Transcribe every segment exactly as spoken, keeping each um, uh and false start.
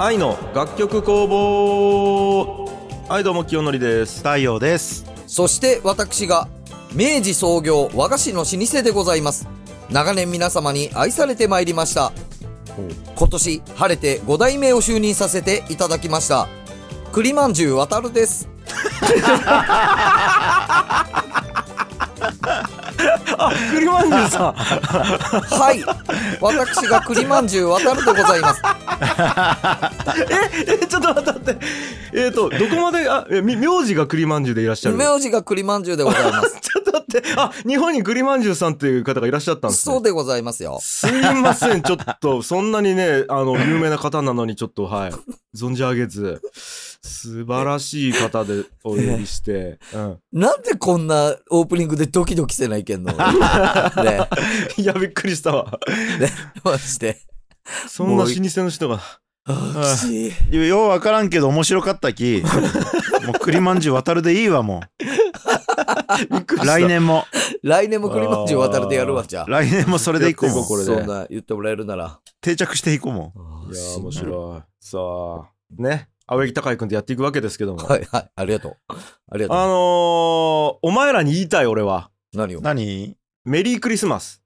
愛の楽曲工房。はいどうも清則です。 太陽です。 そして私が明治創業和菓子の老舗でございます。長年皆様に愛されてまいりました。今年晴れてご代目を就任させていただきました栗まんじゅうわたるです。 あ、栗まんじゅうさん。 はい、私が栗まんじゅうわたるでございます。 ええちょっと待って待って、えっとどこまで、あえみ名字が栗まんじゅうでいらっしゃる。 名字が栗まんじゅうでございます。 ちょっと待って、あ、日本に栗まんじゅうさんっていう方がいらっしゃったんですね。 そうでございますよ。 すいません、ちょっとそんなにね、あの有名な方なのにちょっとはい存じ上げず、素晴らしい方でお呼びして、うん、 なんでこんなオープニングでドキドキせないけんの。ね、 いやびっくりしたわ。 ね、マジで。 そんな老舗の人が。 あきしい。 ようわからんけど面白かったき。もう栗まんじゅう渡るでいいわもう。びっくりした。来年も。 来年も栗まんじゅう渡るでやるわじゃあ。 来年もそれでいこうもん。 これでそんな言ってもらえるなら定着していこうもん。 いや面白い。さあね、青柳高井君とやっていくわけですけども。 はいはい、ありがとう。ありがとう。 あのー、お前らに言いたい俺は。 何を？ 何？ メリークリスマス。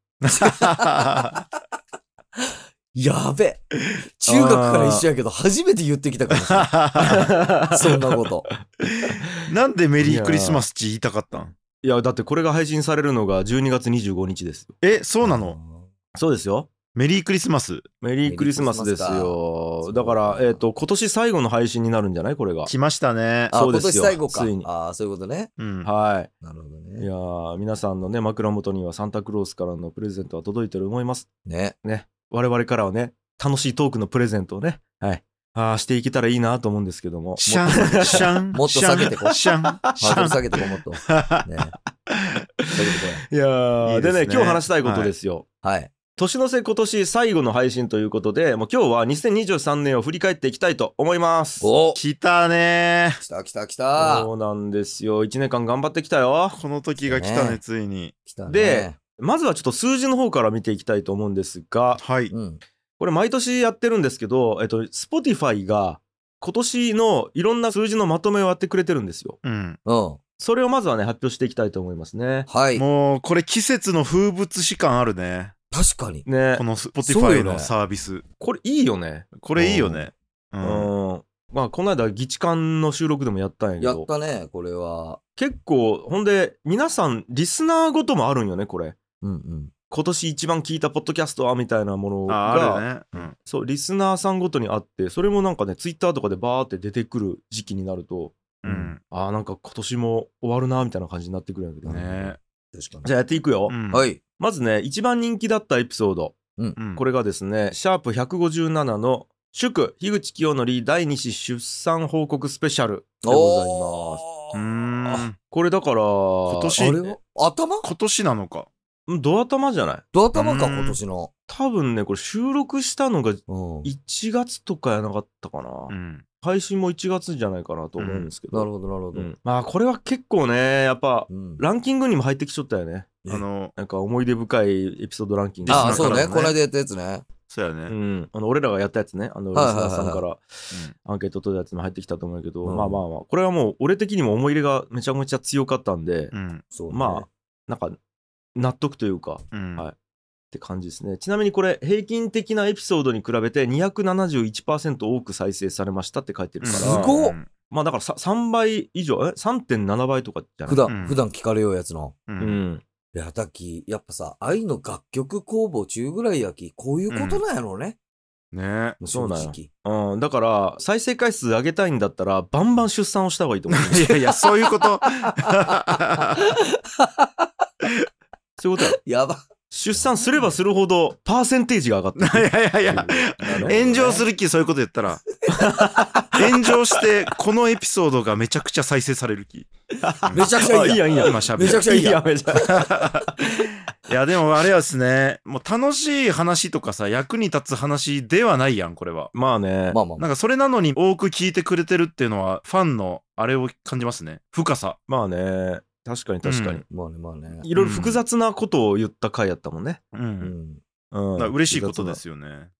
やべ、中学から一緒やけど初めて言ってきたかもしれないそんなこと。 なんでメリークリスマスって言いたかったん？ いやだってこれが配信されるのがじゅうにがつにじゅうごにちですよ。 え、そうなの？ そうですよ。 メリークリスマス。 メリークリスマスですよ。だからえっと今年最後の配信になるんじゃないこれが。 来ましたね。 あ、 そうですよ。 今年最後か。 ついに。 ああ、そういうことね。 うん、 はい。 なるほどいね。 やー皆さんのね枕元にはサンタクロースからのプレゼントは届いてると思いますね。 ね。我々からはね楽しいトークのプレゼントをね、はい、あーしていけたらいいなと思うんですけども。 シャンシャンもっと下げてこう。 シャンハードル下げてこうもっと。ね。下げてこいやーいいですねでね今日話したいことですよ。 い。はい。 年の瀬今年最後の配信ということで、もう今日はにせんにじゅうさんねんを振り返っていきたいと思います。 お、 来たね来た来た来た。 そうなんですよ。いちねんかん頑張ってきたよ。 この時が来たね、 ねついに。 来たね。 で、まずはちょっと数字の方から見ていきたいと思うんですが、 はい、 うん。 これ毎年やってるんですけど、えっと Spotify が今年のいろんな数字のまとめをやってくれてるんですよ。 うんうん。 それをまずはね発表していきたいと思いますね。 はい。 もうこれ季節の風物詩感あるね、 確かに。 ねこ、のそう Spotify よねのサービス。 これいいよね。 これいいよね。ううんん。まあこの間議事館の収録でもやったんやけやど。 ったね、これは。 結構ほんで皆さんリスナーごともあるんよねこれ。 うんうん。 今年一番聞いたポッドキャストはみたいなものああがるね、うん、 そうリスナーさんごとにあって、それもなんかねツイッターとかでバーって出てくる時期になると、 うん、 あーなんか今年も終わるなみたいな感じになってくるんやけどね。 ね、 確かに。 じゃあやっていくよ、 うん、 はい。 まずね一番人気だったエピソード、 うん。 うん、 これがですねシャープひゃくごじゅうななの祝樋口清則だいに子出産報告スペシャルでございます。 うーん、 これだから今今年あれは頭今年なのか。 ド頭じゃない？ ド頭か、 うん今年の。 多分ねこれ収録したのがうん。 いちがつとかやなかったかな、 うん、 配信もいちがつじゃないかなと思うんですけど、 なるほど、なるほど。 うんまあこれは結構ねやっぱうん。 ランキングにも入ってきちゃったよね。 あのなんか思い出深いエピソードランキング。 ああ、そうね。 リスナーからのねこの間やったやつね。 そうやね、 ううんん、あの俺らがやったやつね、あのリスはいはいはいはいナーさんからアンケート取るやつも入ってきたと思うけど、 うんまあまあまあこれはもう俺的にも思い入れがめちゃめちゃ強かったんで、 うんそうね。 まあなんか納得というかうんはいって感じですね。ちなみにこれ平均的なエピソードに比べて にひゃくななじゅういちパーセント 多く再生されましたって書いてるから、 すごっまあだからささんばい以上え さんてんなな 倍とかじゃない？ 普段、 うん普段聞かれようやつの。 ううんんいや、だき、やっぱさ、愛の楽曲工房中ぐらいやき、こういうことなんやろうね。 ね、 もそうなんよ正直。 うん、だから再生回数上げたいんだったらバンバン出産をした方がいいと思う。 いやいやそういうことそういうことや。 やば。 出産すればするほどパーセンテージが上がっていやいやいやなるほどね炎上する気そういうこと言ったら炎上してこのエピソードがめちゃくちゃ再生される気。 めちゃくちゃいいやん。 あいいやんいいやん今しゃべめちゃくちゃいいやん。 めちゃいやでもあれはですね、もう楽しい話とかさ役に立つ話ではないやんこれは。 まあね、 まあまあまあ。 なんかそれなのに多く聞いてくれてるっていうのはファンのあれを感じますね、深さ。 まあね、確かに確かに、 うんまあね、まあね。 いろいろ複雑なことを言った回やったもんね。 う、 うんん。 うん、 だから嬉しいことですよね。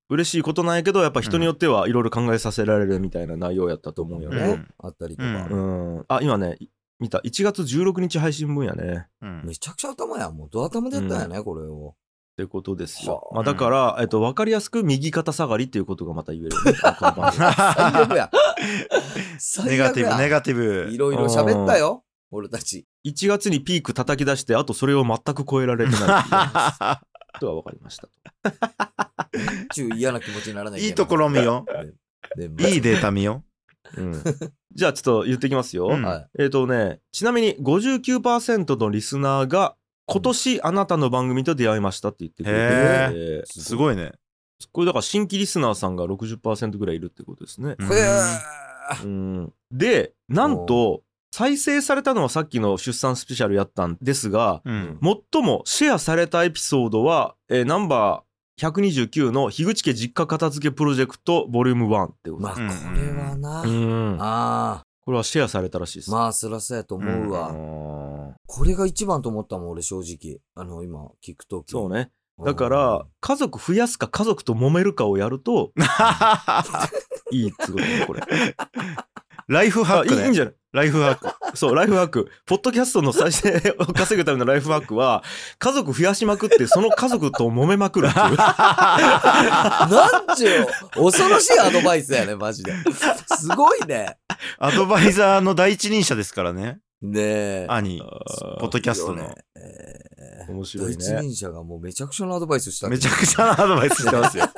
嬉しいことなんやけど、やっぱ人によってはいろいろ考えさせられるみたいな内容やったと思うよね。 ね、あったりとか。 うん。あ、今ね、見た。いちがつじゅうろくにち配信分やね。 うん。 めちゃくちゃ頭やん。もうド頭でやったんやね、これを。 ってことですよ。 はあまあだから、えっと、わかりやすく右肩下がりっていうことがまた言えるよね。この番組最悪や。最悪や。 ネガティブ、ネガティブ。 いろいろ喋ったよ、俺たち。 いちがつにピーク叩き出して、あとそれを全く超えられてないっていうことは分かりました。 ちゅう嫌な気持ちにならないいいところ見よう。いいデータ見よう。うん、じゃあちょっと言ってきますよ。 うんはい、 えっ、ー、とね、ちなみに ごじゅうきゅうパーセント のリスナーが今年あなたの番組と出会いましたって言ってくれて、 へえーすごいね。 これだから新規リスナーさんが ろくじゅっパーセント ぐらいいるってことですね。 へーうんで、なんと再生されたのはさっきの出産スペシャルやったんですが、 うん。 最もシェアされたエピソードは、えーナンバーひゃくにじゅうきゅうの樋口家実家片付けプロジェクトボリュームワンってことまあ、こです。 れはな。 うんあこれはシェアされたらしいです。 あ。まあ、そらそうやと思うわ。 うんこれが一番と思ったもん、俺正直。あの、今、聞くとき。 そうね。だから家族増やすか家族と揉めるかをやるといいっつうことねこれ。 ライフハックね。 あいいいいんじゃない。 ライフハック。 そうライフハック。ポッドキャストの再生を稼ぐためのライフハックは家族増やしまくってその家族と揉めまくるっていう。 なんちゅう、恐ろしいアドバイスやね、マジで。すごいね。 アドバイザーの第一人者ですからね。 ねえ。 兄、ポッドキャストの。 えー、 面白いね。 第一人者がもうめちゃくちゃなアドバイスした。 めちゃくちゃなアドバイスしてますよ。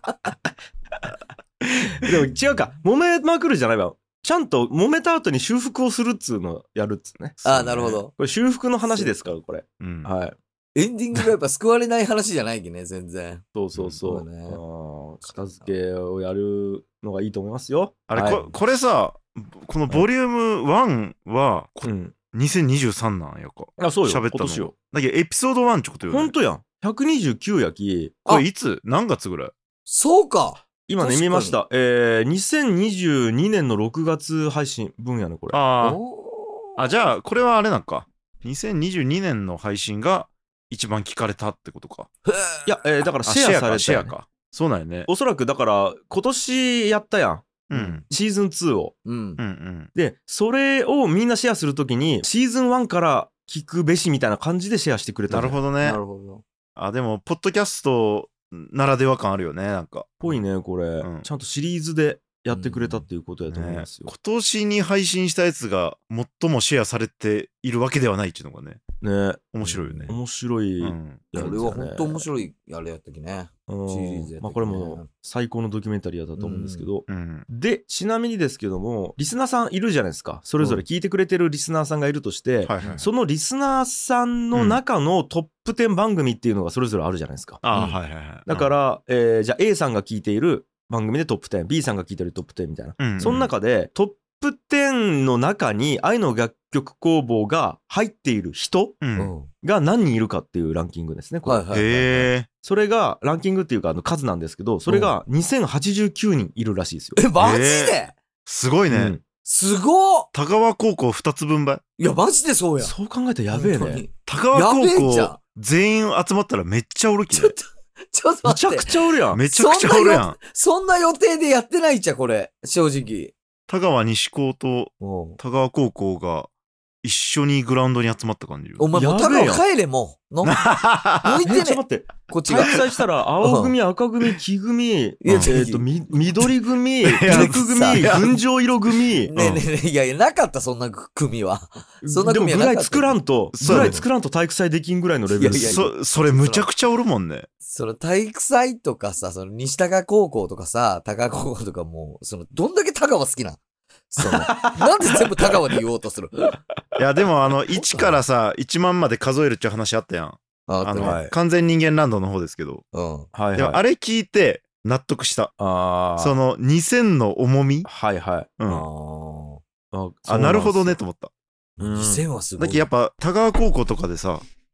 でも違うか。揉めまくるじゃないわ。ちゃんと揉めた後に修復をするっつうのをやるっつうね。 ああ、なるほど。 これ修復の話ですから、これ。 うん。 はい。 エンディングがやっぱ救われない話じゃないきね、全然。 そうそうそう。 うんそうねあー片付けをやるのがいいと思いますよ。 あれ、 はいここれさ、このボリュームワンは、こうん。 にせんにじゅうさんなんやか。 あ、そうよ。 喋ったの今年よ。 だけどエピソードワンってことよね。 ほんとやん。ひゃくにじゅうきゅうやき。 これいつ何月ぐらい？ そうか。 今ね、 確かに見ました。えー、にせんにじゅうにねんのろくがつ配信分やね、これ。 あおあ。あ、じゃあ、これはあれなんか。にせんにじゅうにねんの配信が一番聞かれたってことか。 ーいや、えー、だからあシェアされたよね、 シェアか。そうなんよね。 おそらくだから、今年やったやん。 うん。 シーズンツーを。 うんうんう。ん。 で、それをみんなシェアするときに、シーズンワンから聞くべしみたいな感じでシェアしてくれたど。 なるほどねな。るほど。 あ、でも、ポッドキャストならでは感あるよね、なんか。 ぽいね、これ、 うんちゃんとシリーズでやってくれたっていうことやと思いねますよ。 今年に配信したやつが最もシェアされているわけではないっていうのがね、 ね。 面白いよね。 面白い。 うん。 やつやねこれは本当面白いあれやったきね。 うんシリーズやったっけねまあこれも最高のドキュメンタリーだと思うんですけど、 うん。 でちなみにですけどもリスナーさんいるじゃないですか。それぞれ聞いてくれてるリスナーさんがいるとして、 はいはい。 そのリスナーさんの中のトップじゅう番組っていうのがそれぞれあるじゃないですか。 ああ、 うんはいはいはい。 だから、えーじゃあ A さんが聞いている番組でトップじゅう、B さんが聞いてるトップじゅうみたいな、 うん、うん。 その中でトップじゅうの中に愛の楽曲工房が入っている人う。 うんん。 が何人いるかっていうランキングですね、これ。 はいはい。 へえ。 それがランキングっていうかあの数なんですけど、それがにせんはちじゅうきゅうにんいるらしいですよ。 え、マジで、 すごいね。 うんすごっ。 田川高校ふたつぶんばい。 いや、マジでそうや。 そう考えたらやべえね。 本当に田川高やべえじゃん校全員集まったらめっちゃおるきねちょっ。と、ちょっとめちゃく待って。 ちゃおるやん。 めちゃくちゃおるやん。 そんな予定でやってないっちゃ、これ。正直。 田川西高とうん田川高校が一緒にグラウンドに集まった感じよ。 お前もうやべえやん高尾帰れ、もう。の向いえてね。 ちょっと待って。 こっちが。 開催したら青組、赤組、黄組、えやーとみ緑組、ピやンク組、 いや群青色組。 ねえねえねえ、いやいや、なかった、そんな組は。そんなでも組はなかったぐらい作らんと、 そうぐらい作らんと体育祭できんぐらいのレベルいやいやそ、それむちゃくちゃおるもんね。 その体育祭とかさ、その西高高校とかさ、高高校とかもう、その、どんだけ高川好きなんその、なんで全部高川で言おうとするいや、でもあの、いちからさ、いちまんまで数えるっていう話あったやん。 ああの、 はい完全人間ランドの方ですけど。 うん。 はいはい。 でもあれ聞いて納得した。 あーそのにせんの重み。 はいはい。 うん。 あああ、なるほどねとと。 思った。 あ。にせんはすごい。 だけどやっぱ田川高校とかでさ、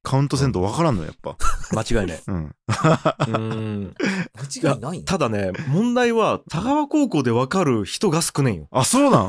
カウントせんと分からんのやっぱ。 間違いない。 うん。 うーん。 間違いないんだ。 ただね、問題は、田川高校で分かる人が少ねんよ。 あ、そうなん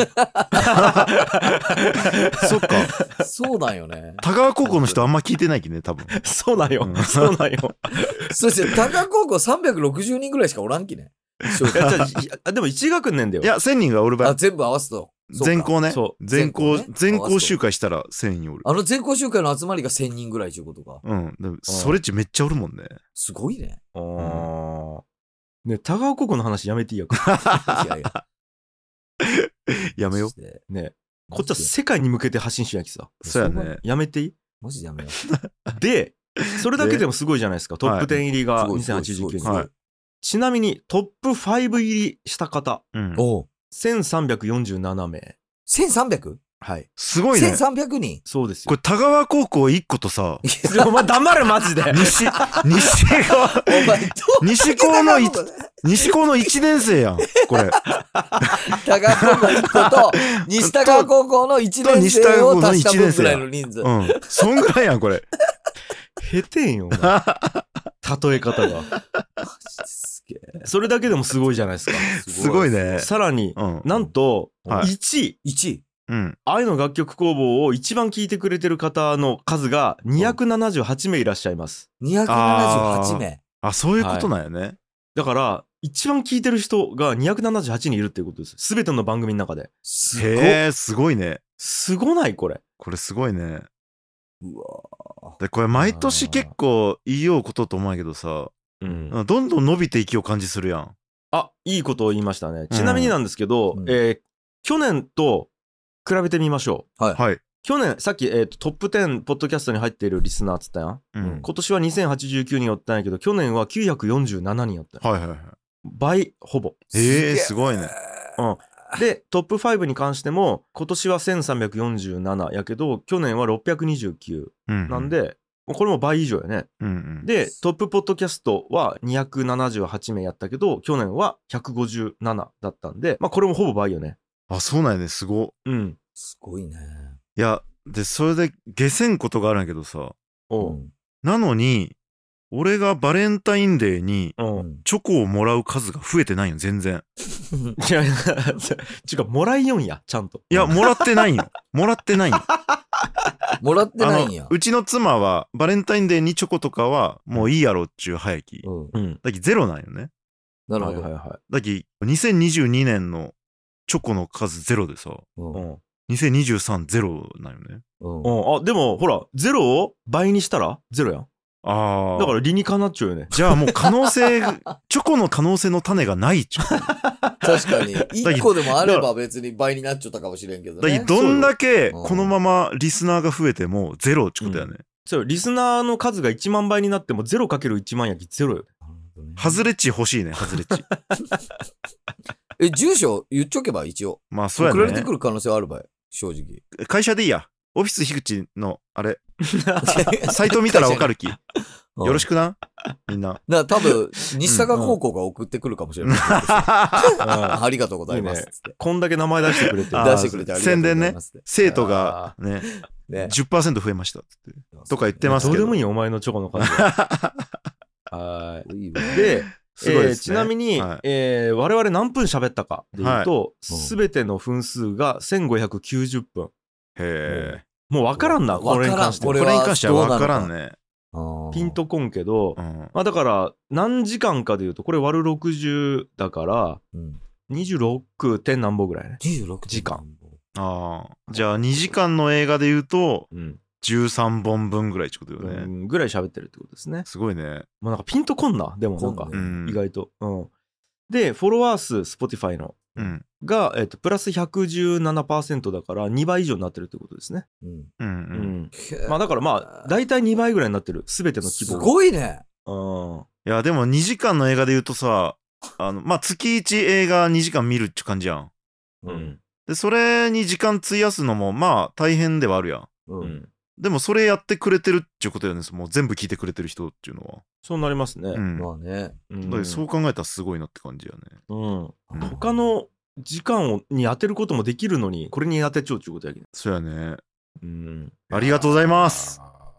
そっか。 そうなんよね。 田川高校の人あんま聞いてないきね、多分。 そうなんよう。んそうなんよ。 そして、田川高校さんびゃくろくじゅうにんぐらいしかおらんきね。正いや直じゃあいやでもいち学年だよ。 いや、せんにんがおる場あ、 合。 全部合わすと。そうか全校ね。 そう全校、 全校ね全校集会したらせんにんおる。 あの全校集会の集まりがせんにんぐらいということか。 うん。でもそれっちめっちゃおるもんね。 すごいね。 あーね、田川高校の話やめていいや。 いやいや。 やめよう。 う。 ね、こっちは世界に向けて発信しなきゃさ。 そうやね。 やめていいマジでやめよで、それだけでもすごいじゃないですか。トップじゅう入りう。 がすごいにせんはちじゅうきゅうにん。 はいちなみにトップご入りした方、 うん。 おう。 せんさんびゃくよんじゅうななめい。 せんさんびゃく? はい。 すごいね。 せんさんびゃくにんそうですよ。 これ田川高校いっことさ、 お前黙れマジで。 西、西高、 お前、どう西高のい田西高のいちねん生やん。これ。 川高校いっこと、西田川高校のいちねん生を足した分ぐらいの人数。 うん。そんぐらいやん、これ。 へてんよ、お前例え方が。 すげえ。 それだけでもすごいじゃないですか。 すごいね。 さらに、 うん。 なんと、 はいいちい、 いちい。 うん。 愛の楽曲工房を一番聴いてくれてる方の数がにひゃくななじゅうはちめいいらっしゃいます。 にひゃくななじゅうはちめい。 あ、そういうことなんやね。 だから、一番聴いてる人がにひゃくななじゅうはちにんいるっていうことです。すべての番組の中で。 すごい。 へえ、すごいね。 すごないこれ。 これすごいね。 うわで、これ毎年結構言いようことと思うんやけどさ、 うん。 どんどん伸びていきよう感じするやん。 あ、いいことを言いましたね。ちなみになんですけど、 うんえー去年と比べてみましょう。 はい。 はい。 去年、さっき、えーとトップじゅうポッドキャストに入っているリスナーっつったやん。 うん。 今年はにせんはちじゅうきゅうにんおったんやけど、去年はきゅうひゃくよんじゅうななにんやったんや。 はいはいはい。 倍、ほぼ。 ええ、すごいね。 うん。で、トップごに関しても、今年はせんさんびゃくよんじゅうななやけど、去年はろっぴゃくにじゅうきゅううん。 なん、で、これも倍以上やね。 うんうん。 で、トップポッドキャストはにひゃくななじゅうはちめいやったけど、去年はひゃくごじゅうななだったんで、まあこれもほぼ倍よね。 あ、そうなんやね。すご。 うん。 すごいね。 いや、で、それで下せんことがあるんやけどさ、 おう。 ん。 なのに、俺がバレンタインデーにう。 うんん。 チョコをもらう数が増えてないよ、全然。 いやいや、ちゅうか、もらいよんや、ちゃんと。 いや、もらってないんよ。もらってないんよ。 もらってあのないんや。 うちの妻は、バレンタインデーにチョコとかは、もういいやろっちゅう早き。 うん。 うん。 だきゼロなんよね。 なるほど。 はいはいはだき、にせんにじゅうにねんのチョコの数ゼロでさ、 うんい。うん。 にせんにじゅうさんゼロなんよね。 うんうん。あ、でも、ほら、ゼロを倍にしたらゼロやん。 ああ。 だから理にかなっちゃうよね。 じゃあもう可能性、チョコの可能性の種がないっちゅう。 確かに。一個でもあれば別に倍になっちゃったかもしれんけどねだき。どんだけそうよこのままリスナーが増えてもゼロっちゅうことやね。 そう、リスナーの数がいちまんばいになってもゼロかけるいちまんやきゼロよ。 なるほどねハズレッチ欲しいね、ハズレッチ。 え、住所言っちょけば一応。 まあそうやね送られてく。る可能性はあるばい。正直。 会社でいいや。オフィス樋口の、あれ、サイト見たらわかるき。よろしく。 くな。みんな。 だから多分、西坂高校が送ってくるかもしれない。ありがとうございます。つってこんだけ名前出してくれて。 あー出してくれてありがとうございますって。 生徒がね、 ね。 じゅっパーセント増えましたっつって。とか言ってますけどどうでもいいよ、お前のチョコの数は。はいいわい。で、 すごいですねえーちなみに、 はいえー我々何分喋ったかでいうと、 はいすべての分数がせんごひゃくきゅうじゅっぷん。 へえ。 もう分からんな、これに関しては。 わからんこれに関してはわからんね。 ピンとこんけど、 うん。 まあだから、何時間かでいうと、これ割るろくじゅうだから、 うん。 にじゅうろくてん何本ぐらいね。 にじゅうろく時間。 ああ。じゃあにじかんの映画で言うと、 うん。 じゅうさんぼんぶんぐらいってことようね。 んぐらい喋ってるってことですね。 すごいね。 まあなんかピンとこんな、でもなんかこ、 うんん。 意外と。うん。で、フォロワー数、Spotify の、 うん。 が、えっと、プラスひゃくじゅうななパーセントだからにばい以上になってるってことですね。 うん。 うん。う。 うんん。ままあだからまあ、大体にばいぐらいになってる。すべての希す望が。 ごいね。 うん。 いや、でもにじかんの映画で言うとさ、あの、まあ、月いち映画にじかん見るっちゅう感じやん。 う。ん。 で、それに時間費やすのも、まあ、大変ではあるやん。 う。 うんん。 でも、それやってくれてるっちゅうことよね。もう全部聞いてくれてる人っていうのは。 そうなりますね。 うん。 まあね。 うんだからそう考えたらすごいなって感じやね。 うん。 うん他の時間をに当てることもできるのに、これに当てちゃうっていうことやけど。 そうやね。 うん。 ありがとうございます。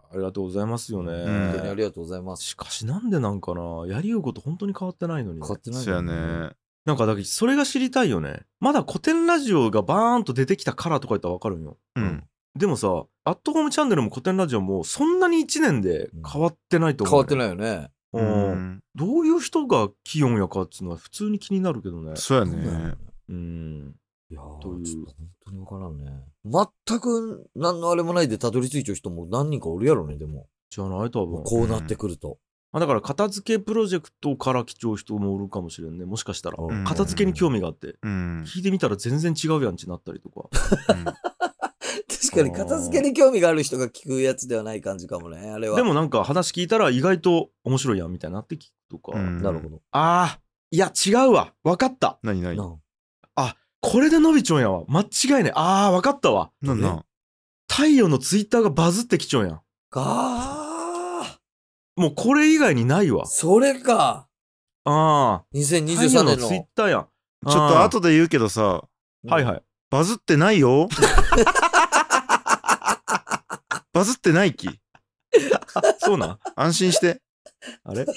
ありがとうございますよね。 うん本当にありがとうございます。 しかしなんでなんかな、やりようこと本当に変わってないのに、ね。 変わってないそうやよね。 なんかだけどそれが知りたいよね。まだ古典ラジオがバーンと出てきたからとか言ったら分かるんよ。 うん。 でもさ、アットホームチャンネルも古典ラジオもそんなにいちねんで変わってないと思う、 変わってないよね。 ううんん。 どういう人がキヨンやかっていうのは普通に気になるけどね。 そうやそうだよね。 うん。 いやーというちょっと本当に分からんね。全く何のあれもないでたどり着いちゃう人も何人かおるやろね、でも。 じゃない多分。 こうなってくると。 まあ、だから片付けプロジェクトから来ちゃう人もおるかもしれんね。もしかしたら。 うん片付けに興味があって。 うん。 聞いてみたら全然違うやんちなったりとか。 確かに片付けに興味がある人が聞くやつではない感じかもね、あれは。 でもなんか話聞いたら意外と面白いやんみたいになって聞くとか。 うんなるほど。 ああ、いや違うわ。わかった。 何何なこれで伸びちょんやわ。間違いない。ああ、わかったわ。 なんなん太陽のツイッターがバズってきちょんやん。 あもうこれ以外にないわー。それか。 ああ。 にせんにじゅ太陽うさんねんの。 のツイッターやん。 ちょっと後で言うけどさ、 はいはい。 バズってないよ。バズってないき。 そうなん安心して。 あれち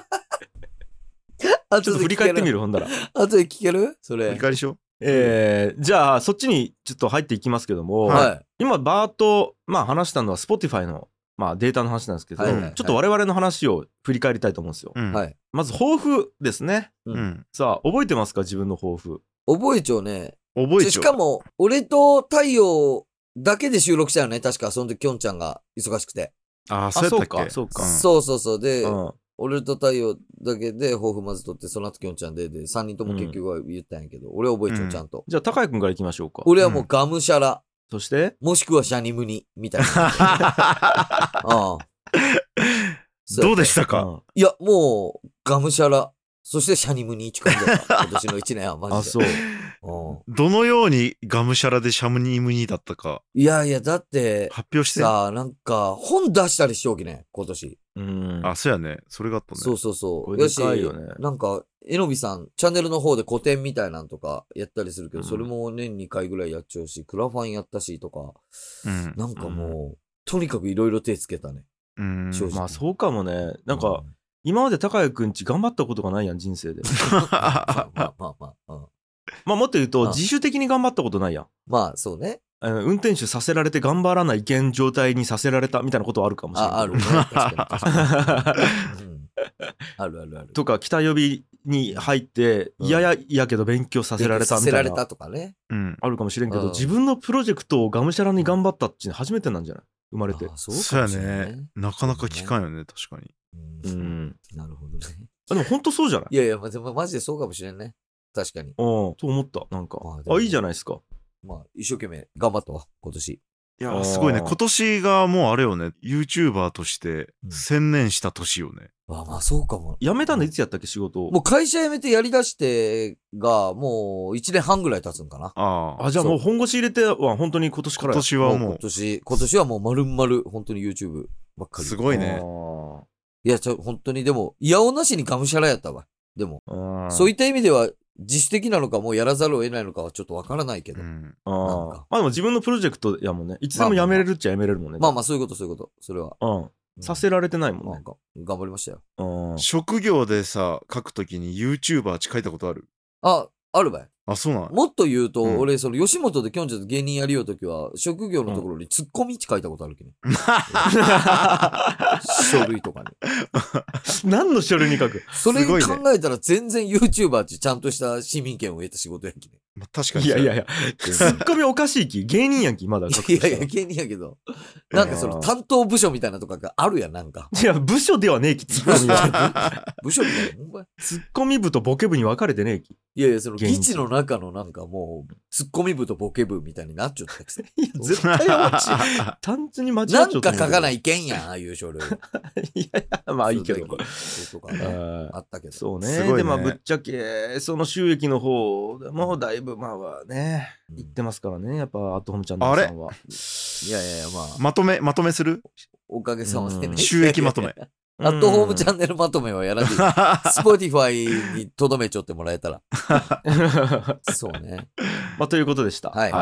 あょっと振り返ってみる。 るほんだら。 後で聞けるそれ。 振り返りしよえー、じゃあそっちにちょっと入っていきますけども、 は今バーッと、まあ、話したのは Spotify の、まあ、データの話なんですけど、 はいはいはいちょっと我々の話を振り返りたいと思うんですよ。 う。うん。 い。はい。 まず抱負ですね。 うん。 さあ覚えてますか自分の抱負。 覚えちゃうね。 覚えちゃう。 しかも、俺と太陽だけで収録したよね。確か、その時、きょんちゃんが忙しくて。 ああ、そうやったっけ。 あそうかそうかそうそうそう。で、 うん俺と太陽だけで抱負まず取って、その後きょんちゃんで、で、さんにんとも結局は言ったんやけど、俺は覚えちゃう、 うんちゃんと。 じゃあ高谷くんからいきましょうか。 俺はもうガムシャラ、 そしてもしくはシャニムニ、みたいな。ああどうでしたうか。 んいや、もう、ガムシャラ、そしてシャニムニって感じだった。今年のいちねんはマあジで。 そう。 うんどのようにガムシャラでシャムニムニだったかいやいや、だって、 発表して。 さあ、なんか、本出したりしようきね、今年。 うんあ、そうやね。それがあったね。 そうそうそう。 これでかいよねなんか、えのびさん、チャンネルの方で個展みたいなんとかやったりするけど、 うんそれも年にかいぐらいやっちゃうし、クラファンやったしとか、 うん。 なんかもう、とにかくいろいろ手つけたね。 うん。 正直まあそうかもね。なんか、 う今まで高谷くんち頑張ったことがないやん人生で。 まあまあまあまあ、うんまあもっと言うとあ自主的に頑張ったことないやん。 まあ、そうね。 あの運転手させられて頑張らない現状態にさせられたみたいなことはあるかもしれない。 あ、あるね。確かに確かに。うんあるあるある。 とか北予備に入ってうん嫌ややけど勉強させられたさせられみたいなたとかね。 うん。 あるかもしれんけうんど、自分のプロジェクトをがむしゃらに頑張ったっていうの初めてなんじゃない生まれて。 あそうそうやかもしれないね。なかなか聞かんよね、確かに。 ううんん。 なるほどね。 あでも本当そうじゃないいやいや、までもマジでそうかもしれんね。確かに。 うん、そう思った。なんかまあで。もあ、いいじゃないですか。 まあ、一生懸命頑張ったわ、今年。 いやあーすごいね。今年がもうあれよね。YouTuber としてうん専念した年よね。 あまあ、そうかも。 辞めたのいつやったっけ仕事を。 もう会社辞めてやりだしてが、もういちねんはんぐらい経つんかな。 ああ。 あ、じゃあもう本腰入れては本当に今年から今や。 もう年はも今年、今年はもう丸々、本当に YouTube ばっかう、 り。 すごいね。 いや、ちょ、本当にでも、いやおなしにがむしゃらやったわ。でも、 うんそういった意味では、自主的なのかもうやらざるを得ないのかはちょっとわからないけど。 うん。 あなんーかまあでも自分のプロジェクトやもんね。いつでも辞めれるっちゃ辞めれるもんね。 まあまあ、そういうこと、そういうこと。それは。 うん。 うんさせられてないもんね。 なんか、頑張りましたよ。 うん。 職業でさ、書くときに YouTuber って書いたことある？ あ、あるばい。 あ、そうなん。 もっと言うと、 うん俺、その、吉本できょんちゃんと芸人やりようときは、職業のところにツッコミって書いたことあるけど、ね書類とかに。 何の書類に書くそれすごいね考えたら全然 YouTuber ってちゃんとした市民権を得た仕事やきね。 まあ確かに。 いやいやいや、 全ツッコミおかしいき。芸人やんき、まだ書くとしたら。 いやいや、芸人やけど。なんかその担当部署みたいなとかがあるやん、なんか。 いや、部署ではねえき、ツッコミは。 部署みたいなもんばい。 ツッコミ部とボケ部に分かれてねえき。 いやいや、その現地基地の中のなんかもう、ツッコミ部とボケ部みたいになっちゃったくせ。 いや、絶対間違い。単純に間違っちゃなんった。 か書かないいけんやん、ああいう書類。 いやいや、まあいいけど。 そうとかね。 ああったけど。 そうね。 すごいねで、まあぶっちゃけ、その収益の方でもだいぶ、まあまあね、 うんいってますからね。やっぱ、アットホームチャンネルさんは。 いやいやいや、まあ、 まとめ、まとめする？ おかげさまでうんね。 収益まとめ。 アットホームチャンンネルまとめはやらんでいい。スポティファイにとどめちょってもらえたら。そうね。 まあということでした。 はいはい。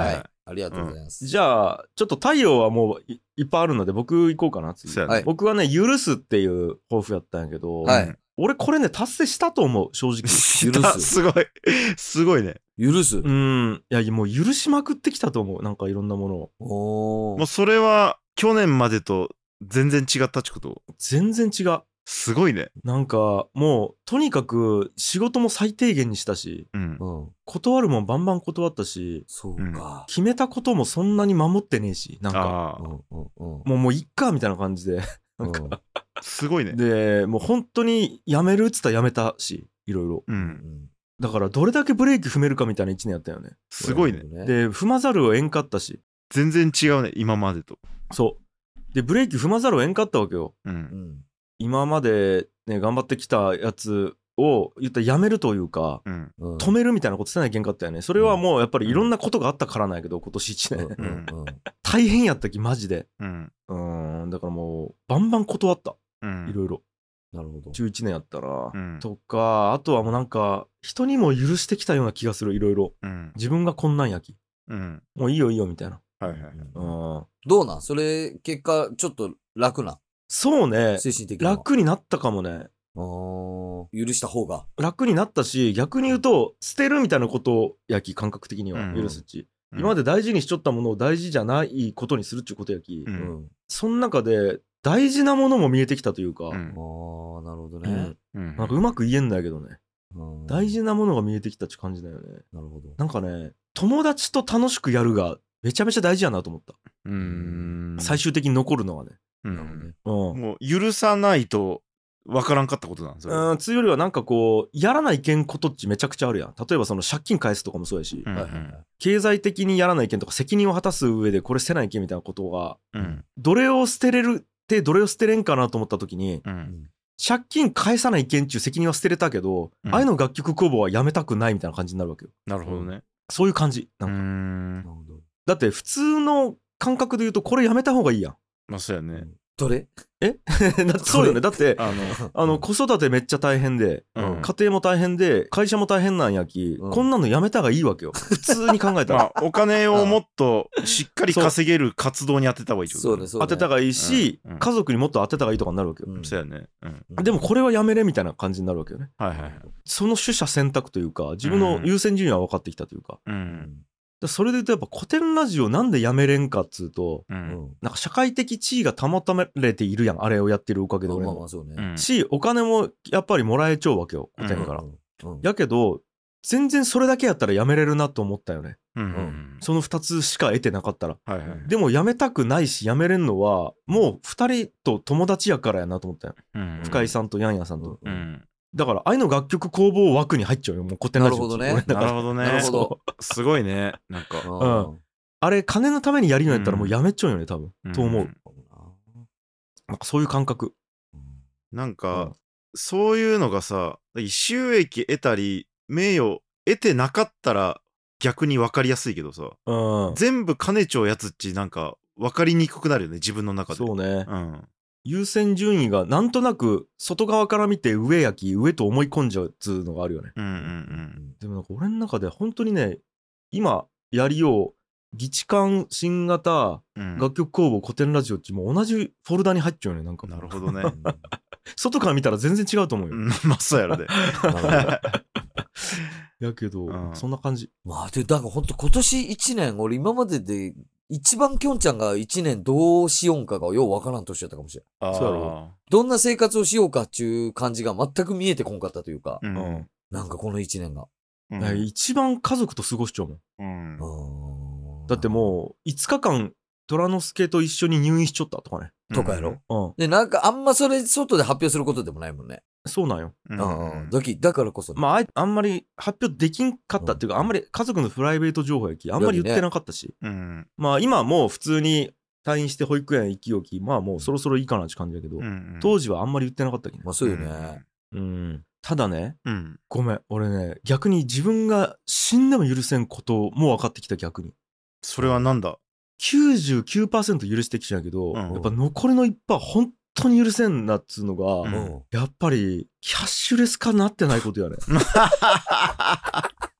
ありがとうございます。 じゃあ、ちょっと太陽はもう い, いっぱいあるので、僕行こうかな、次。 そうやね。 はい僕はね、許すっていう抱負やったんやけど、 はい俺これね、達成したと思う、正直。 許すすごい。すごいね。 許す。 うん。いや、もう許しまくってきたと思う。なんかいろんなものを。 おー。 もうそれは去年までと全然違ったってこと？ 全然違う。 すごいね。 なんか、もう、とにかく仕事も最低限にしたし、 うん。 うん。 断るもんバンバン断ったし、 そうか。 決めたこともそんなに守ってねえし、なんか、 ああ、 うんうんうん。 もうもういっかみたいな感じで、なんか、 うんすごいね。 で、もう本当にやめるっつったらやめたし、いろいろ。 う。 うんん。 だからどれだけブレーキ踏めるかみたいないちねんやったよね。 すごいね。 ね。 で、踏まざるをえんかったし、 全然違うね、今までと。 そう。で、ブレーキ踏まざるをえんかったわけよ。 う。 うんん。 今までね、頑張ってきたやつを言ったらやめるというか、 うん。 うん。 止めるみたいなことせないけんかったよね。それはもうやっぱりいろんなことがあったからなんやけど、今年いちねん。 うんうんうん。 大変やったき、マジで。 うん。 うーん、だからもう、バンバン断った。 うん。 いろいろ。 なるほど。 じゅういちねんやったら。 うん。 とか、あとはもうなんか、人にも許してきたような気がする、いろいろ。 うん。 自分がこんなんやき。 うん。 もういいよいいよ、みたいな。 はいはい。 うんうん。 どうなんそれ、結果、ちょっと楽な。 そうね。 精神的には。 楽になったかもね。 あー許した方が。 楽になったし、逆に言うと、捨てるみたいなことやき、感覚的には、 うん許すっち。 うん今まで大事にしちょったものを大事じゃないことにするっちゅうことやき、 う。 うんん。 その中で大事なものも見えてきたというか、 うんああ、なるほどねうん。 うん。 なんかうまく言えんだけどね、 うん大事なものが見えてきたって感じだよね。 なるほど。 なんかね、友達と楽しくやるがめちゃめちゃ大事やなと思った。 うーん。 最終的に残るのはね。 うなるほどねん。 うん。 もう許さないと分からんかったことなんですよ。 うん、つうよりはなんかこう、やらないけんことっちめちゃくちゃあるやん。例えばその借金返すとかもそうやし、 うんはいはいはい。 経済的にやらないけんとか責任を果たす上でこれ捨てないけんみたいなことが、 うん。 どれを捨てれるってどれを捨てれんかなと思った時に、 う。 うんん借金返さないけんちゅう責任は捨てれたけど、 うん愛の楽曲工房はやめたくないみたいな感じになるわけよ。 なるほどね。 そういう感じ。なかうんー。 なんるほど。 だって普通の感覚で言うとこれやめた方がいいやん。 まあそうやね。 どれだってそうよね。だって、 あの、 あの、子育てめっちゃ大変で、 うん家庭も大変で、会社も大変なんやき、 うんこんなのやめた方がいいわけよ。普通に考えたら。 まあお金をもっとしっかり稼げる活動に当てた方がいいってことそうね、そうね。 当てた方がいいし、 うんうん家族にもっと当てた方がいいとかになるわけよ。 うんそうやね。うん。 でもこれはやめれみたいな感じになるわけよね。 はいはいはい。 その取捨選択というか、自分の優先順位は分かってきたというか。 う。 うんん。 でそれで言うとやっぱ古典ラジオなんでやめれんかっつうと、 う。 うんん。 なんか社会的地位が保たれているやん、あれをやってるおかげで俺もまあまあまあ、。そうね。 うん。 し、お金もやっぱりもらえちゃうわけよ、古典から。 うんうんやけど、全然それだけやったらやめれるなと思ったよね。 うんうん。 そのふたつしか得てなかったら。 はいはい。 でもやめたくないし、やめれんのは、もうふたりと友達やからやなと思ったよ。 うん深井さんとヤンヤさんと。 うんうん。 だから、愛の楽曲工房枠に入っちゃうよ、もう古典ラジオって。 なるほどね俺だからなるほどね。 なるほどすごいね。なんか。 うんあれ、金のためにやるようやったらもうやめちゃうよね、多分。と思う。 んなんかそういう感覚。 なんかうん、 そういうのがさ、収益得たり、名誉得てなかったら逆に分かりやすいけどさ、 うん。 全部兼ねちゃうやつっちなんか分かりにくくなるよね、自分の中で。 そうね。 うん。 優先順位がなんとなく外側から見て上やき上と思い込んじゃうっつうのがあるよね。 うんうんでもなんか俺の中で本当にね、今やりよう、議事館新型うん。うん。 楽曲工房古典ラジオっちも同じフォルダに入っちゃうよね、なんか。 なるほどね。 外から見たら全然違うと思うよ。 うんまあそうやろね。 なるほどやけど、 うんそんな感じ。 まあ、で、だからほんと今年いちねん、俺今までで一番きょんちゃんがいちねんどうしよんかがようわからん年やったかもしれん。 あーそうやろどんな生活をしようかっていう感じが全く見えてこんかったというか、 うん。 うんなんかこのいちねんが。 うんね一番家族と過ごしちゃうもん。 うんうーんだってもういつかかん虎之助と一緒に入院しちゃったとかね。 とかやろ、 うん。 で、なんかあんまそれ外で発表することでもないもんね。 そうなんよ。 ううんんうん。だき、だからこそ。 まああい、あんまり発表できんかったっていうか、 うんあんまり家族のプライベート情報やき、あんまり言ってなかったし。 うん。 まあ今もう普通に退院して保育園行きよき、まあもうそろそろいいかなって感じだけど、 うん。 当時はあんまり言ってなかったけどね。 まあそうよね。 うん。ただね、 うん。 ごめん、俺ね、逆に自分が死んでも許せんことも分かってきた逆に。 それはなんだ？ きゅうじゅうきゅうパーセント 許してきちゃうけど、 うんやっぱ残りのいちパーセント本当に許せんなっつうのが、 うんうん。 やっぱりキャッシュレス化なってないことやね。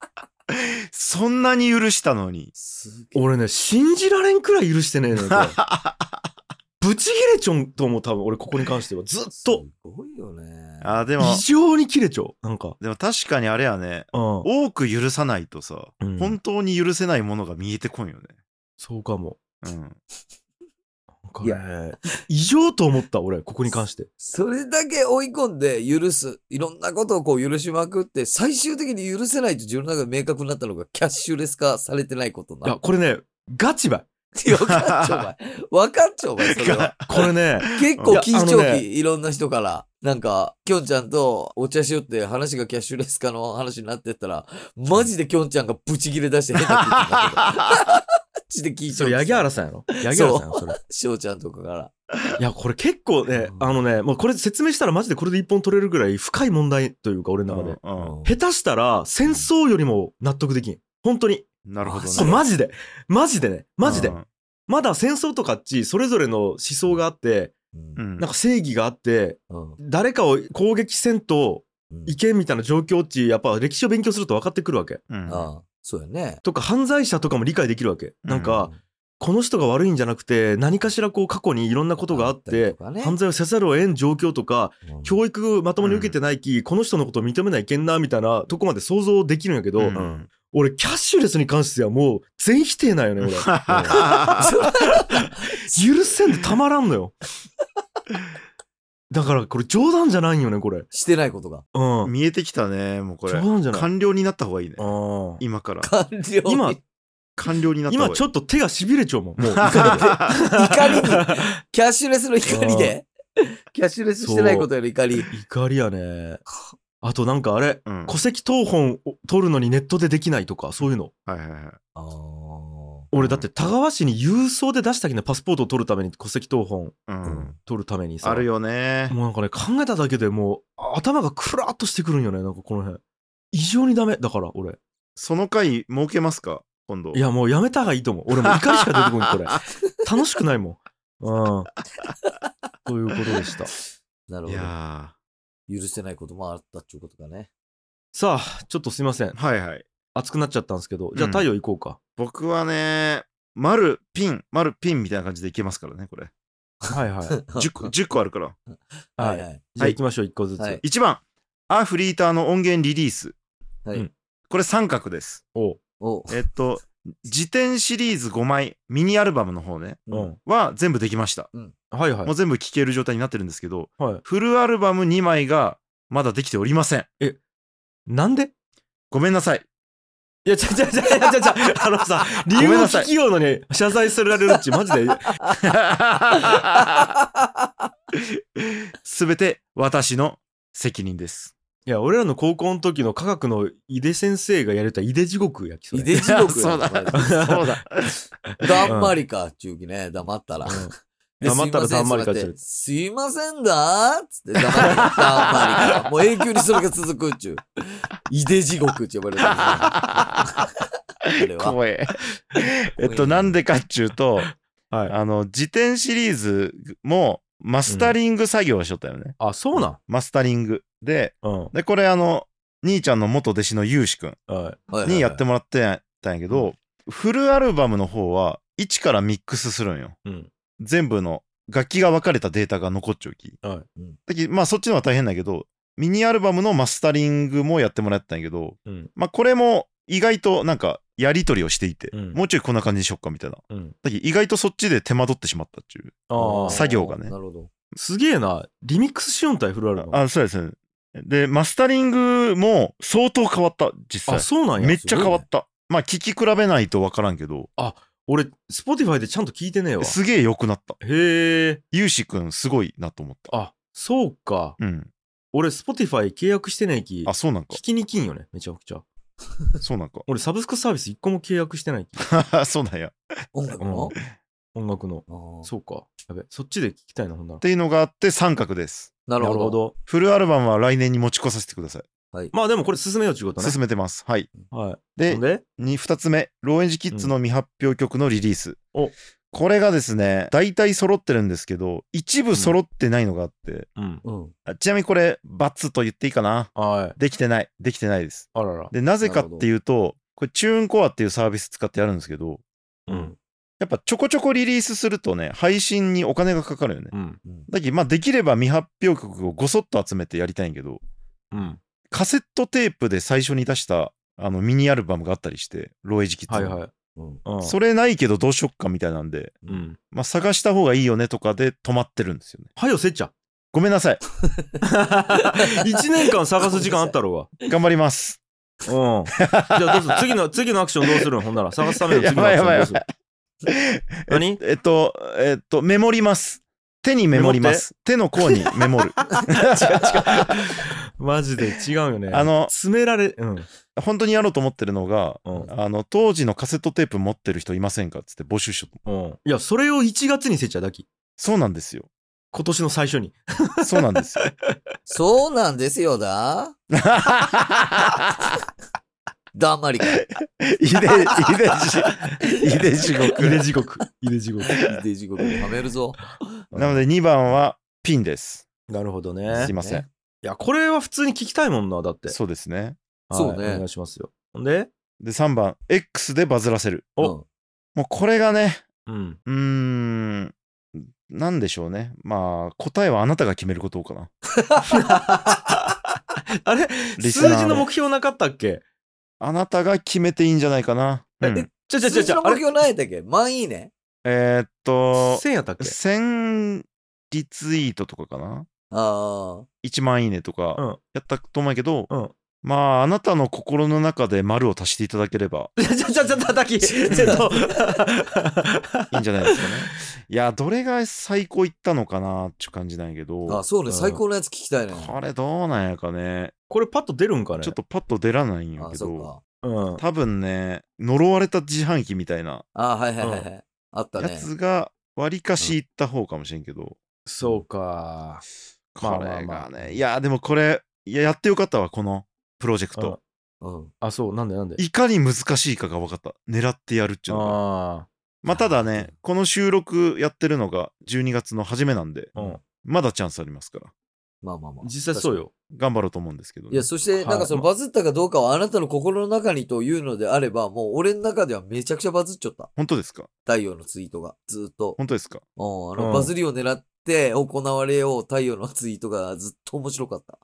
そんなに許したのに。 すげえ。 俺ね、信じられんくらい許してねえのよ。これブチギレちょんと思う、多分俺ここに関しては。ずっと。 すごいよね。 あ、でも、 異常にキレちょう。なんか。 でも確かにあれやね、 うん。 多く許さないとさ、 うん本当に許せないものが見えてこんよね。 そうかも。 うん。 なんかね、異常と思った俺、ここに関して。 それだけ追い込んで許す。いろんなことをこう許しまくって、最終的に許せないと自分の中で明確になったのがキャッシュレス化されてないことな。 いや、これね、ガチばい。 いや、分かっちゃうお前。分かっちゃうお前、それは。 これね、 結構緊張いやあのね期、いろんな人から。なんか、きょんちゃんとお茶しよって話がキャッシュレス化の話になってったら、マジできょんちゃんがブチギレ出して変なって言ってたけど。マジで聞いちゃう。 それ、八木原さんやろ八木原さんやろそれ。 しょうちゃんとかから。 いや、これ結構ね、 うんあのね、もうこれ説明したらマジでこれで一本取れるぐらい深い問題というか、俺の中で。 うんうん下手したら、戦争よりも納得できん。本当に。 なるほどそう、 ね。 マジで。マジでね。マジで。 うんまだ戦争とかっち、それぞれの思想があって、 うんうんなんか正義があって、 うん誰かを攻撃せんとうんいけんみたいな状況っち、やっぱ歴史を勉強すると分かってくるわけ。 うんああ、そうやね。 とか、犯罪者とかも理解できるわけ。なんか、 うんこの人が悪いんじゃなくて、何かしらこう過去にいろんなことがあっあったりてとかね、 犯罪をせざるを得ん状況とか、 うん教育まともに受けてないき、この人のことを認めないけんな、みたいなとこまで想像できるんやけど、 うんうん俺、キャッシュレスに関してはもう全否定なんよね、俺。許せんでたまらんのよ。だからこれ冗談じゃないんよね、これ。 してないことが。 うん。 見えてきたね、もうこれ。 冗談じゃない。 官僚になった方がいいね。 あ今から。 完了に。 今官僚になった方がいい。 今ちょっと手が痺れちゃうもん。もう。 怒りに、キャッシュレスの怒りで、キャッシュレスしてないことへの怒り。 怒りやね。あとなんかあれ、 うん戸籍謄本を取るのにネットでできないとか、そういうの。 はいはいはい。 あー俺だって田川市に郵送で出したきなパスポートを取るために戸籍謄本うん。 取るためにさ。 あるよね。 もうなんかね、考えただけでもう頭がクラーっとしてくるんよね、なんかこの辺。異常にダメ。だから俺。 その回設けますか今度。 いやもうやめた方がいいと思う。俺もう怒りしか出てこない、これ。楽しくないもん。うん。ということでした。 いなるほやど。許せないこともあったっていうことかね。 さあ、ちょっとすいません。 ーはいはい。 熱くなっちゃったんですけど、じゃあうん太陽行こうか。 僕はね、丸、ピン、丸、ピンみたいな感じでいけますからね、これ。 はいはい。 じゅっこ、じゅっこあるから。 はいはい。 じゃあ行きましょう、一個ずつ。 はいいちばん、アフリーターの音源リリース。 はい。 うんこれ三角です。 おう。 おえっと、辞典シリーズごまい、ミニアルバムの方ね、 うん。 は全部できました。 はいはいもう。全部聴ける状態になってるんですけど、 はい。 フルアルバムにまいがまだできておりません。 なんでごめんなさい。 いや、ちゃちゃちゃちゃちゃちゃ、あのさ、理由を聞きようのに謝罪されられるっち、マジで。 すべて私の責任です。 いや、俺らの高校の時の科学の井出先生がやれた井出地獄やきそれ。 井出地獄そうだ。 これそうだ。 だんまりか、ちゅうきね、黙ったら。 うんで黙ったらだんまりかっちゅう。 すいませんだーっつって、黙って、だんまりか。もう永久にそれが続くっちゅう。井出地獄って呼ばれてる。あれは。 怖え。えっと、なんでかっちゅうと、 はい。 あの、辞典シリーズもマスタリング作業をしとったよね。 あ、そうなん。 マスタリング。で、 うん。 で、これあの、兄ちゃんの元弟子のゆうしくんはい。 にやってもらってたんやけど、フルアルバムの方は一からミックスするんよ。 うん。 全部の楽器が分かれたデータが残っちゃうき。 はい。 だきまあそっちの方が大変だけど、ミニアルバムのマスタリングもやってもらったんやけど、 うん。 まあこれも意外となんかやり取りをしていて、 うんもうちょいこんな感じにしよっかみたいな。 うん。 だき意外とそっちで手間取ってしまったっていう。 ああ。 作業がねなるほど。 すげえな。リミックスしよんたい、フルアルバム。 あ、そうですね。で、マスタリングも相当変わった、実際。 あ、そうなんや。 めっちゃ変わった。まあ聞き比べないと分からんけど、 俺、スポティファイでちゃんと聞いてねえわ。 すげえ良くなった。 へえ。 ゆうしくんすごいなと思った。 あ、そうか。 うん。 俺、スポティファイ契約してないき、 あ、そうなんか聞。きにきんよね、めちゃくちゃ。 そうなんか。 俺、サブスクサービス一個も契約してないき。 そうなんや。っ音楽の音楽の。 あーそうか。やべ、そっちで聞きたいな、ほんなら。 ていうのがあって三角です。 なるほど。 ど。 フルアルバムは来年に持ち越させてください。 まあでもこれ進めようっていうことね。 進めてます。はい。 はい。 でほん、でに二つ目、ローエンジキッズの未発表曲のリリース。 おこれがですね、大体揃ってるんですけど、一部揃ってないのがあって、 うん。 うん。 あちなみにこれ、バツと言っていいかな。 はい。 できてない。できてないです。 あらら。 で、なぜかっていうと、ここれチューンコアっていうサービス使ってやるんですけど、 うん。 やっぱちょこちょこリリースするとね、配信にお金がかかるよね。 うん。 だけどまあできれば未発表曲をごそっと集めてやりたいんやけど、 うん。 カセットテープで最初に出したあのミニアルバムがあったりして、ローエジキッズの。 はいはい。 うん。 うん。 それないけどどうしよっかみたいなんで、 うん。 まあ探した方がいいよねとかで止まってるんですよね。 はよせっちゃ。 ごめんなさい。 一年間探す時間あったろうが。 頑張ります。 うん。じゃあどうする次の、次のアクションどうするんほんなら。探すための次のアクションどうする何えっと、えっと、メモります。手にメモります。手の甲にメモる。 マジで違うよね。 あの詰められ、うん。 本当にやろうと思ってるのが、 うんあの、当時のカセットテープ持ってる人いませんかっつって募集しようと。 うん。いや、それをいちがつにせっちゃだき。 そうなんですよ。 今年の最初に。 そうなんですよ。 そうなんですよだ。だんまりか。 いで、いでし、いで地獄。 入れ地獄。入れ地獄。 で地獄にはめるぞ。 なのでにばんはピンです。 なるほどね。 すいません。 ねいや、これは普通に聞きたいもんな、だって。 そうですね。 はいそうねお願いしますよ。ほんでで、さんばん、X でバズらせる。 おうんもうこれがね、 うん。 うーん、なんでしょうね。まあ、答えはあなたが決めることかな。 あれリスナーの数字の目標なかったっけあなたが決めていいんじゃないかな。うえん、 ちょちょちょちょ、あれ数字の目標何やったっけ？万いいね。 えーっと、 せんやったっけせんリツイートとかかな。 ああ。 いちまんいいねとうんかやったと思うけど、 うん。 まあ、あなたの心の中で丸を足していただければちょちょちょちょ、叩き。ちょっと。 いいんじゃないですかね。いや、どれが最高いったのかなっていう感じなんやけど、 あ、そうね。 うん最高のやつ聞きたいね。 これどうなんやかね。 これパッと出るんかねちょっとパッと出らないんやあ、 けど、 そうか。 うん。 多分ね、呪われた自販機みたいなあ、はいはいはいはい。あったやね。 つが、わりかしいった方かもしれんけど、 そうか。まあこれまあまあがね、いや、でもこれ、いや、やってよかったわ、このプロジェクト。 うん。 あ、そう、なんでなんでいかに難しいかが分かった。狙ってやるっていうのが。 あまあ、ただね、この収録やってるのがじゅうにがつの初めなんで、 あ。うん。 まだチャンスありますから、 まあまあまあ。 実際そうよ。 頑張ろうと思うんですけど、ね。 いや、そして、 はいなんかそのバズったかどうかはあなたの心の中にというのであれば、もう俺の中ではめちゃくちゃバズっちゃった。 本当ですか太陽のツイートが。ずーっと。 本当ですかうん、あうんの、バズりを狙って行われよう太陽のツイートがずっと面白かった。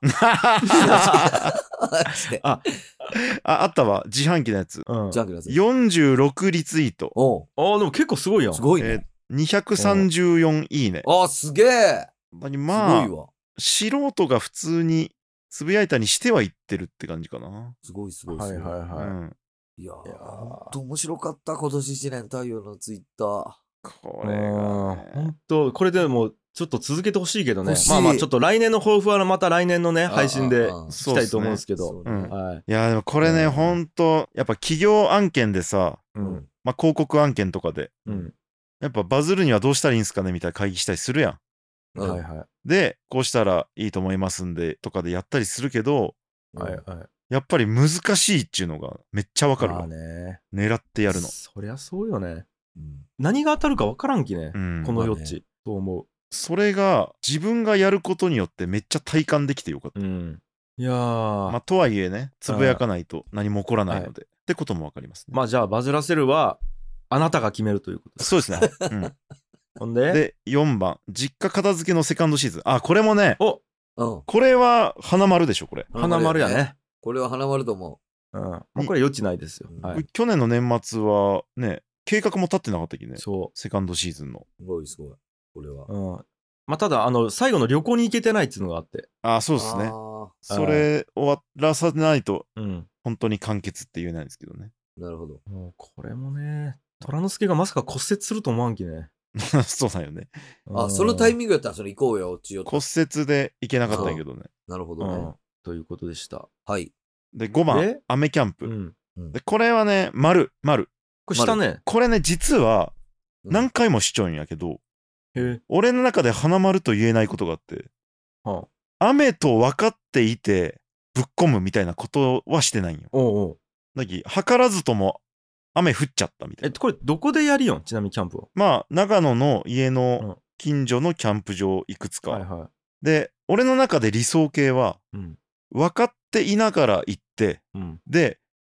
マジで。 あ、 あ、あったわ。自販機のやつ。 うん。 ジャンクのやつ。 よんじゅうろくリツイート。 おうああ、でも結構すごいやん。 すごいえーね。 にひゃくさんじゅうよんいいね。 あ、すげえすまあ、 ごいわ。 素人が普通につぶやいたにしてはいってるって感じかな。 すごいすごいすごい。 はいはいはい。 うん、 いやー、 いやーほんと面白かった、今年一年太陽のツイッター。 これが、ね、 本当これでもちょっと続けてほしいけどね欲しいまあまあちょっと来年の抱負はまた来年のね配信でああああ聞きたいと思うんですけどそうねうんはいいやでもこれね、 うんほんとやっぱ企業案件でさ、 うんまあ、広告案件とかでうんやっぱバズるにはどうしたらいいんすかねみたいな会議したりするやん。 うんはいはいでこうしたらいいと思いますんでとかでやったりするけど、 はいはいやっぱり難しいっていうのがめっちゃわかるまあわ、 ね狙ってやるの。 そりゃそうよねうん何が当たるか分からんきねうんこの余まあ地と思それが自分がやることによってめっちゃ体感できてよかった。 ううんいやーまあとはいえねつぶやかないと何も起こらないので、ってこともわかりますね。 まあじゃあバズらせるはあなたが決めるということですそうですね。うんほんででよんばん実家片付けのセカンドシーズン。あこれもねおうん。 これは花丸でしょこれ。 花丸やねこれは花丸と思うんまあこれ余地ないですようんはい去年の年末はね計画も立ってなかったきねそセカンドシーズンの。 う。すごいすごい。これは。 ううんまあただあの最後の旅行に行けてないっていうのがあってあそうですね。 あそれ終わらさないとうん本当に完結って言えないんですけどね。 ーなるほど。 もうこれもね、虎之助がまさか骨折すると思わんきね。 そうなんよね。 あ、そのタイミンミングやったらそれ行こうよ、落ちようと。 骨折でいけなかったんやけどね。 なるほどね。 うん。ということでした。 はい。 でごばんでアメキャンプ。 うん。 でこれはね丸丸。 これ下ね。 これね実はうん何回もしちゃうんやけど、 へえ。 俺の中で花丸と言えないことがあっては雨と分かっていてぶっ込むみたいなことはしてないんよ。 おうおう。 だき図らずとも雨降っちゃったみたいな。 え、これどこでやりよんちなみにキャンプを。 まあ長野の家うんの近所のキャンプ場いくつか、 はいはで俺の中で理想形はいうん。 分かっていながら行ってうん。 で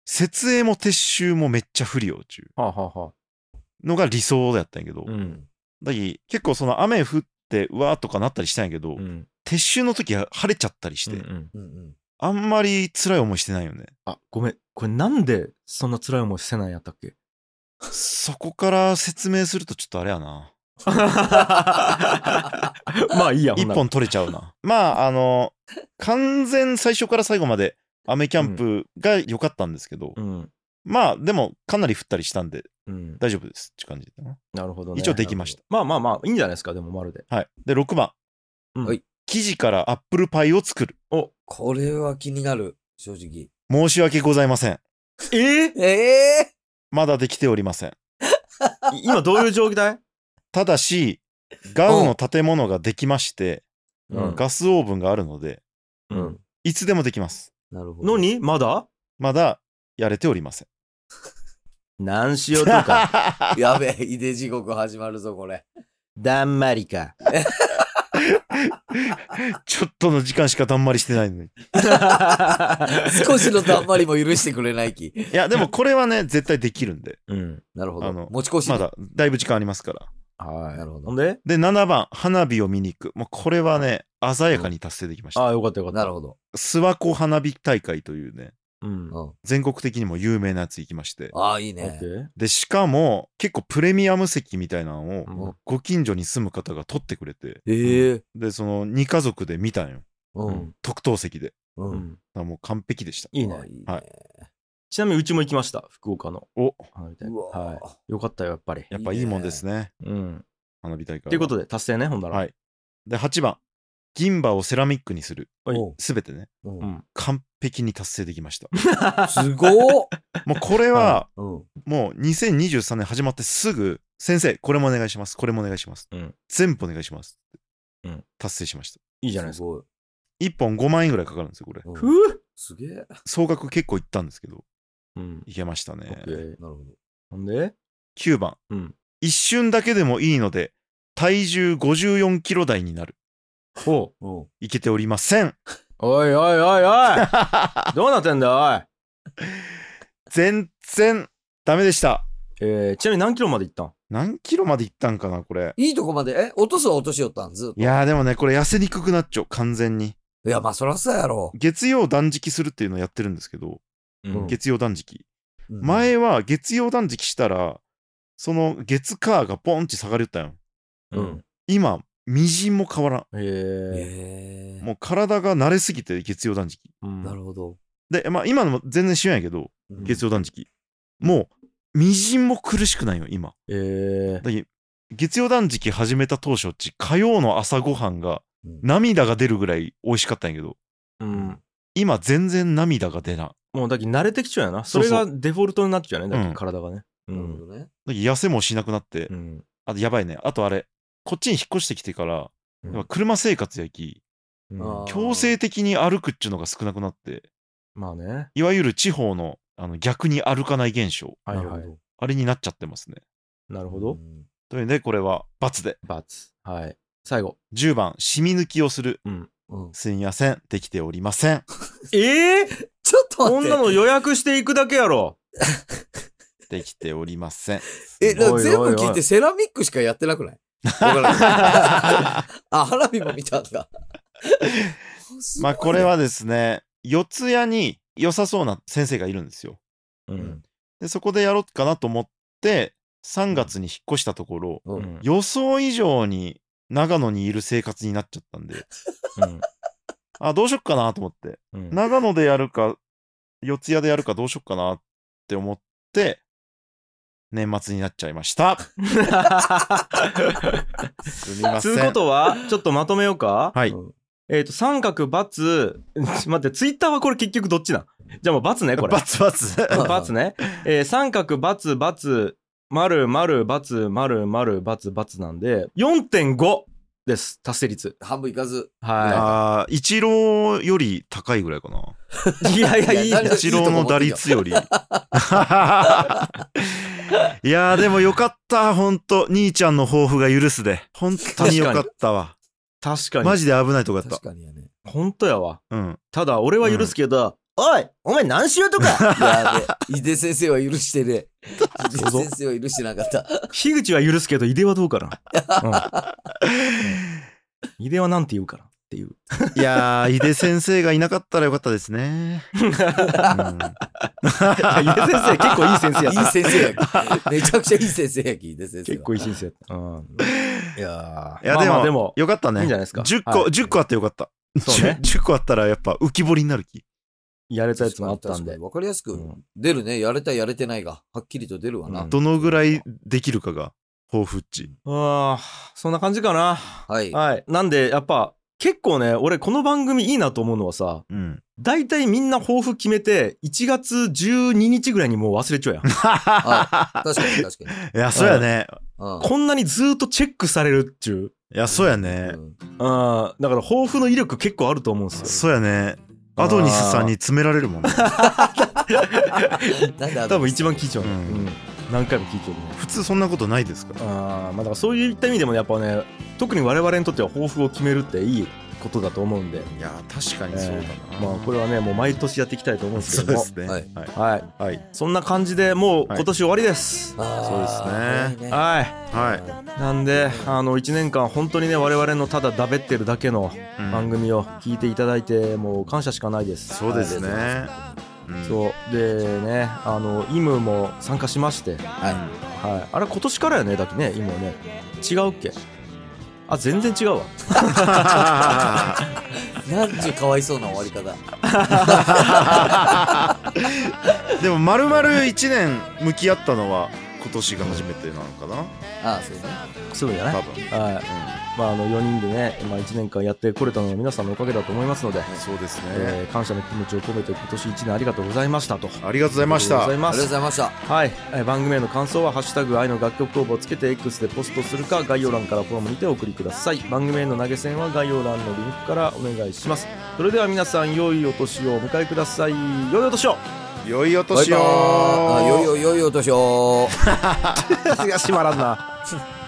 設営も撤収もめっちゃ不利よっちゅうはあ、はあはあ、 のが理想やったんやけど、 うんだき結構その雨降ってうわーとかなったりしたんやけど、 うん、 撤収の時は晴れちゃったりして、 うんうん、 うんうん。 あんまり辛い思いしてないよね。 あ、ごめん、これなんでそんな辛い思いせないんやったっけ？ そこから説明するとちょっとあれやな。 まあいいや、ほんなら一本取れちゃうな。まああの完全最初から最後まで雨キャンプが良かったんですけど、 うん、 まあでもかなり降ったりしたんでうん、 大丈夫ですって感じだな。 なるほどね。 一応できました。 まあまあまあいいんじゃないですか、でもまるで。 はい。でろくばん、 うん、 はい生地からアップルパイを作る。 これは気になる、正直。 申し訳ございません。 えー、 ええまだできておりません。 今どういう状態？ ただしガウの建物ができまして、 うんガスオーブンがあるのでううんん。 いつでもできます。 なるほど。 のにまだまだやれておりません。 何しようとか。 やべえ、いで地獄始まるぞ、これ。 だんまりか。 ちょっとの時間しかだんまりしてないのに。 少しのだんまりも許してくれないき。 いやでもこれはね絶対できるんで、 うん。 なるほど。 あの持ち越しねまだだいぶ時間ありますから。 はい。 なるほどほんででななばん花火を見に行く。もうこれはね鮮やかに達成できました。 ああ、よかったよかった。 なるほど。 諏訪湖花火大会というねうん。オうん。 全国的にも有名なやつ行きまして、 ああ、いいッねケ。ー。 でしかも結構プレミアム席みたいなのをうんご近所に住む方が取ってくれて、 ええ。 でそのに家族で見たんよ、 う。 うんん。 特等席で。 う。 うんん。 だからもう完璧でした。 いいねあ。いいね。 はいちなみにうちも行きました。福岡のお花火大会。 うわはい。よかったよ、やっぱり。 やっぱいいもんですねうん。 花火大会は。 ということで、達成ね、ほんなら。 はい。ではちばん銀歯をセラミックにする。 はいおうすべてねうんうん。 完璧に達成できました。 すごっ。 もうこれはうん。 もうにせんにじゅうさんねん始まってすぐ先生これもお願いしますこれもお願いします、 うん全部お願いしますってうん達成しました。 いいじゃないですか。 ごい。 いっぽんごまんえんぐらいかかるんですよこれ。 うんふぅ。 すげえ。 総額結構いったんですけどうん。 いけましたね。 オッケー。 なるほど。 ほんできゅうばんうん。 一瞬だけでもいいので体重ごじゅうよんキロ台になる。 ほう。 うん。 いけておりません。 おいおいおいおいどうなってんだおい。 全然ダメでした。 えー、ちなみに何キロまで行ったん？ 何キロまでいったんかなこれ。 いいとこまで、え、落とすは落としよったんずっと。 いやーでもねこれ痩せにくくなっちゃう完全に。 いや、まあ、そらそうやろ。 月曜断食するっていうのをやってるんですけど、 うん月曜断食、 うん前は月曜断食したらその月火がポンって下がりよったんよ。 うん。 今みじんも変わらん。 へえ。 ええ。 もう体が慣れすぎて月曜断食うんなるほど。 で、まあ今のも全然しないけどうん月曜断食、もうみじんも苦しくないよ今。 えー。 だけ月曜断食始めた当初っち火曜の朝ごはんがうん涙が出るぐらい美味しかったんやけど、 うん。 今全然涙が出な。 もうだけ慣れてきちゃうやな。それがデフォルトになっちゃうよね。だけ体がね。うなるほん。 どね。 だけ痩せもしなくなって、 うん。 あとやばいね。あとあれこっちに引っ越してきてから、 うんやっぱ車生活やきうんあー強制的に歩くっちゅうのが少なくなって、 まあね。 いわゆる地方のあの逆に歩かない現象、 はいはい。 なるほど。 あれになっちゃってますね。 なるほど。 うんというのでこれは×で。 バツ。はい。最後。 じゅうばん染み抜きをする。 うん。 うん。 すみませんできておりません。 ええー、 ちょっとこん待って。 なの予約していくだけやろ。 できておりません。 え、だからおい全部おいおい聞いてセラミックしかやってなくない？わからないあ、花火も見たんだ。 まあこれはですね四谷に良さそうな先生がいるんですよ。 ううんん。 でそこでやろうかなと思ってさんがつに引っ越したところ、 う。 うんん。 予想以上に長野にいる生活になっちゃったんでうん。 あどうしよっかなと思ってうん。 長野でやるか四谷でやるかどうしよっかなって思って年末になっちゃいました。すみません。 つうことは、ちょっとまとめようか。 はい。 うんえっと、三角×、待って、ツイッターはこれ結局どっちなん？じゃあもう×ね、これ。 バツバツ。 ×ね。えー、三角×、×、丸、丸、×、丸、丸、×、×なんで、よんてんごです、達成率。 半分いかず。 はあー、イチローより高いぐらいかな。 い。いやいや、いいいや何イチローの打率より。いやーでもよかったほんと兄ちゃんの抱負が許すで本当によかったわ。 確かに。 マジで危ないとこやった確。かにやね。 本当やわ。 うん。 ただ、俺は許すけど、 おいお前何しようとかやべ、井出先生は許してね。井そうそう出先生は許してなかった。 樋口は許すけど井出はどうかな、うん、井出はなんて言うかなっていう。 いやー井出先生がいなかったらよかったですね、うん、 井出先生結構いい先生やったいい先生やき。めちゃくちゃいい先生やき、井出先生は。 結構いい先生やった、うん、いやいや、 まあまあでもよかったね。 いいんじゃないですか。 じゅっこ、 はい、 じゅっこあってよかった。 そうね、 じゅっこあったらやっぱ浮き彫りになる気。 やれたやつもあったんで。 わかりやすくうん出るね。やれたやれてないが、はっきりと出るわな。 うんどのぐらいできるかが豊富っち。 ああ、そんな感じかな。 はい。 はい。なんで、やっぱ、結構ね、俺この番組いいなと思うのはさ、 うん。 大体みんな抱負決めて、いちがつじゅうににちぐらいにもう忘れちゃうやん。 あ確かに確かに。 いや、そうやね。 うんこんなにずーっとチェックされるっちゅいや、そうやねう。んう。うん。だから抱負の威力結構あると思うんですよ。 そうやね。アドニスさんに詰められるもんね。 なんであの多分一番聞いちゃうね。 ううんん。何回も聞いちゃうね。 普通そんなことないですから。 あーまあだからそういった意味でもやっぱね、特に我々にとっては抱負を決めるっていいことだと思うんで、 いや、確かにそうだな。 えーまあこれはね、もう毎年やっていきたいと思うんですけどもそうですね。 ははいい。 はい。 はい。 そんな感じでもうはい今年終わりです。 あーそうですねはい。 はい。 なんで、あのいちねんかん本当にね、我々のただだべってるだけのうん番組を聞いていただいて、もう感謝しかないです。 そうですね。 はいうんそうでね、あのイムも参加しまして、 ははい。あれ今年からやね、だってね、イムはね。違うっけ？あ、全然違うわ。 い。なんちゅうかわいそうな終わり方。 でも丸々いちねん向き合ったのは今年が初めてなのかな。 ああ、そうね。 そうじゃない？ 多分。 はい。まああのよにんでね、まあいちねんかんやってこれたのは皆さんのおかげだと思いますので、 そうですね。 えー感謝の気持ちを込めて今年いちねんありがとうございましたと。 ありがとうございましたありがとうござい。 ありがとうます。 ございました。 はい、えー番組への感想は「ハッシュタグ愛の楽曲工房」をつけて X でポストするか概要欄からフォームにてお送りください。番組への投げ銭は概要欄のリンクからお願いします。それでは皆さん良いお年をお迎えください。良いお年を。 良いおバイバーイ。 年を。 あ、よいよよいお年を。 いや閉まらんな。